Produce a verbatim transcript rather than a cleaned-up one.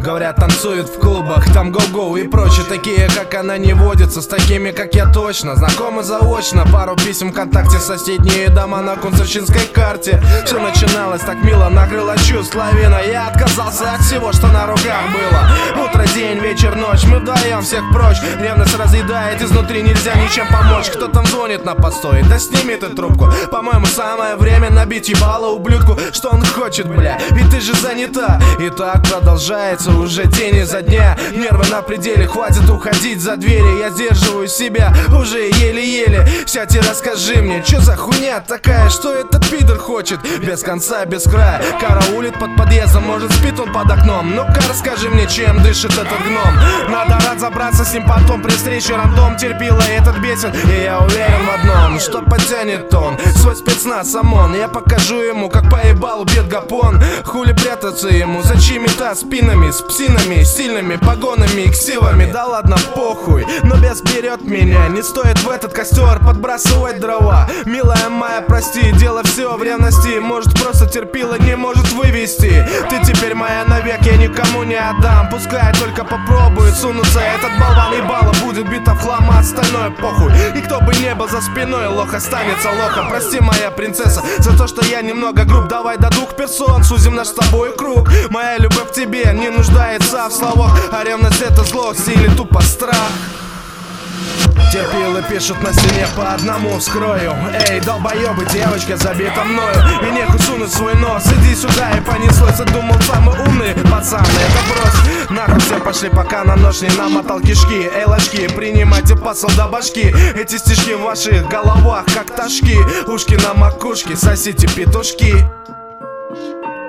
Говорят, танцует в клубах, там го-го и прочее. Такие, как она, не водятся, с такими, как я, точно. Знакомы заочно, пару писем ВКонтакте, соседние дома на Кунцевщинской карте. Все начиналось так мило, накрыло чувств лавина. Я отказался от всего, что на руках было. Утро, день, вечер, ночь, мы вдвоем всех прочь. Ревность разъедает, изнутри нельзя ничем помочь. Кто там звонит на постой? Да сними ты трубку. По-моему, самое время набить ебало ублюдку. Что он хочет, бля? Ведь ты же занята. И так продолжается уже день изо дня. Нервы на пределе, хватит уходить за двери. Я сдерживаю себя уже еле-еле. Сядь и расскажи мне, что за хуйня такая? Что этот пидор хочет? Без конца, без края. Караулит под подъездом, может спит он под окном. Ну-ка расскажи мне, чем дышит этот гном. Надо разобраться с ним потом при встрече. Рандом терпила этот бесен. И я уверен в одном, что потянет он свой спецназ ОМОН. Я покажу ему, как поебал бьет гапон. Хули прятаться ему, за чьими-то спинами, с псинами, сильными погонами и ксивами. Да ладно, похуй, но бес берет меня. Не стоит в этот костер подбрасывать дрова. Милая моя, прости, дело все в ревности. Может, просто терпила, не может вывести. Ты теперь моя навек, я никому не отдам. Пускай только попробует сунуться этот болван. Ебало будет бито в хлам, а остальное похуй. И кто бы не был за спиной, лох останется лохом. Прости, моя принцесса, за то, что я немного груб. Давай до двух персон сузим наш с тобой круг. Моя любовь к тебе не нуждается в словах. А ревность это злость или тупо страх. Терпилы пишут на стене по одному вскрою. Эй, долбоёбы, девочка забита мною. И нехуй сунуть свой нос, иди сюда. И понеслось, я думал, самый умный пацан. Это брось, нахуй все пошли, пока на нож не намотал кишки. Эй, ложки, принимайте пасл до башки. Эти стишки в ваших головах, как ташки. Ушки на макушке, сосите петушки.